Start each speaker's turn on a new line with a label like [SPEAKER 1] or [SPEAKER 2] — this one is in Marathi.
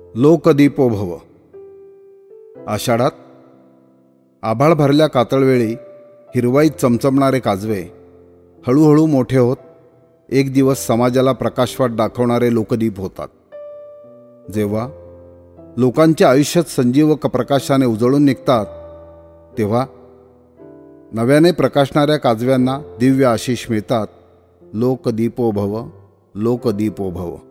[SPEAKER 1] लोकदीपो भव. आषाढात आभाळ भरल्या कातळवेळी हिरवाईत चमचमणारे काजवे हळूहळू मोठे होत एक दिवस समाजाला प्रकाशवाट दाखवणारे लोकदीप होतात. जेव्हा लोकांच्या आयुष्यात संजीवक प्रकाशाने उजळून निघतात, तेव्हा नव्याने प्रकाशणाऱ्या काजव्यांना दिव्य आशिष मिळतात. लोकदीपो भव, लोकदीपो भव.